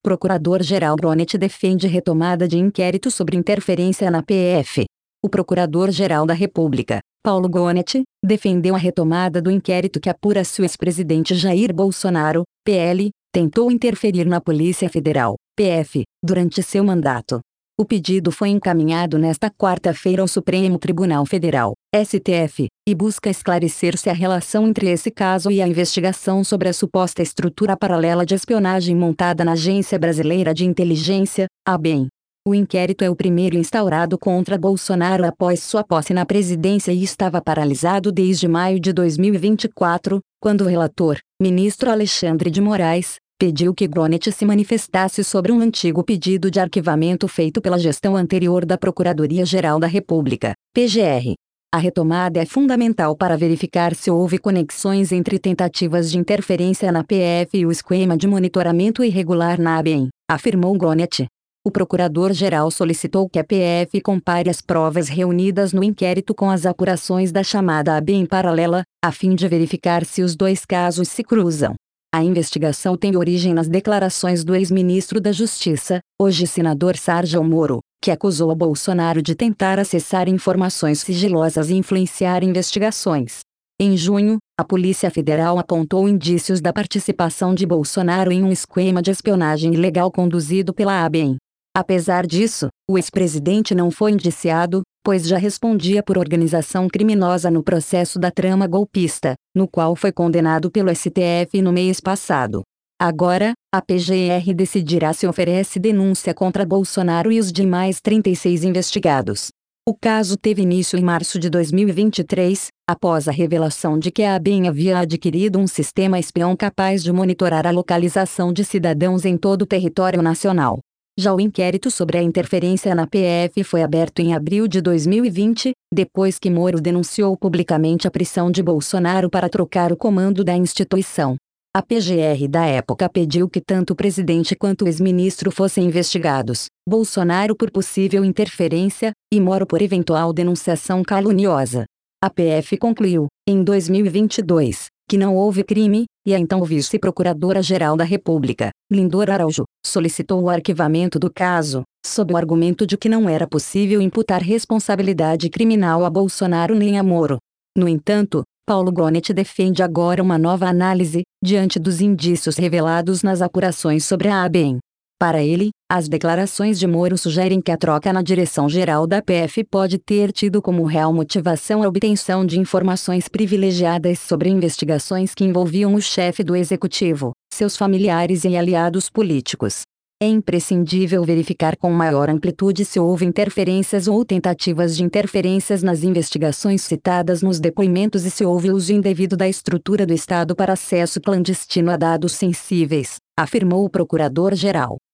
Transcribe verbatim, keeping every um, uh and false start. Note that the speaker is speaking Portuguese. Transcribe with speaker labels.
Speaker 1: Procurador-Geral Gronetti defende retomada de inquérito sobre interferência na P F. O Procurador-Geral da República, Paulo Gronetti, defendeu a retomada do inquérito que apura se o ex-presidente Jair Bolsonaro, P L, tentou interferir na Polícia Federal, P F, durante seu mandato. O pedido foi encaminhado nesta quarta-feira ao Supremo Tribunal Federal, S T F, e busca esclarecer se a relação entre esse caso e a investigação sobre a suposta estrutura paralela de espionagem montada na Agência Brasileira de Inteligência, ABEM. O inquérito é o primeiro instaurado contra Bolsonaro após sua posse na presidência e estava paralisado desde maio de dois mil e vinte e quatro, quando o relator, ministro Alexandre de Moraes, pediu que Gronetti se manifestasse sobre um antigo pedido de arquivamento feito pela gestão anterior da Procuradoria-Geral da República, P G R. A retomada é fundamental para verificar se houve conexões entre tentativas de interferência na P F e o esquema de monitoramento irregular na ABEM, afirmou Gronetti. O procurador-geral solicitou que a P F compare as provas reunidas no inquérito com as apurações da chamada ABEM paralela, a fim de verificar se os dois casos se cruzam. A investigação tem origem nas declarações do ex-ministro da Justiça, hoje senador Sérgio Moro, que acusou Bolsonaro de tentar acessar informações sigilosas e influenciar investigações. Em junho, a Polícia Federal apontou indícios da participação de Bolsonaro em um esquema de espionagem ilegal conduzido pela ABEM. Apesar disso, o ex-presidente não foi indiciado, pois já respondia por organização criminosa no processo da trama golpista, no qual foi condenado pelo S T F no mês passado. Agora, a P G R decidirá se oferece denúncia contra Bolsonaro e os demais trinta e seis investigados. O caso teve início em março de dois mil e vinte e três, após a revelação de que a ABEM havia adquirido um sistema espião capaz de monitorar a localização de cidadãos em todo o território nacional. Já o inquérito sobre a interferência na P F foi aberto em abril de dois mil e vinte, depois que Moro denunciou publicamente a pressão de Bolsonaro para trocar o comando da instituição. A P G R da época pediu que tanto o presidente quanto o ex-ministro fossem investigados, Bolsonaro por possível interferência, e Moro por eventual denunciação caluniosa. A P F concluiu, em dois mil e vinte e dois, que não houve crime, e a então vice-procuradora-geral da República, Lindor Araújo, solicitou o arquivamento do caso, sob o argumento de que não era possível imputar responsabilidade criminal a Bolsonaro nem a Moro. No entanto, Paulo Gronetti defende agora uma nova análise, diante dos indícios revelados nas apurações sobre a ABEM. Para ele, as declarações de Moro sugerem que a troca na direção-geral da P F pode ter tido como real motivação a obtenção de informações privilegiadas sobre investigações que envolviam o chefe do executivo, seus familiares e aliados políticos. É imprescindível verificar com maior amplitude se houve interferências ou tentativas de interferências nas investigações citadas nos depoimentos e se houve uso indevido da estrutura do Estado para acesso clandestino a dados sensíveis, afirmou o procurador-geral.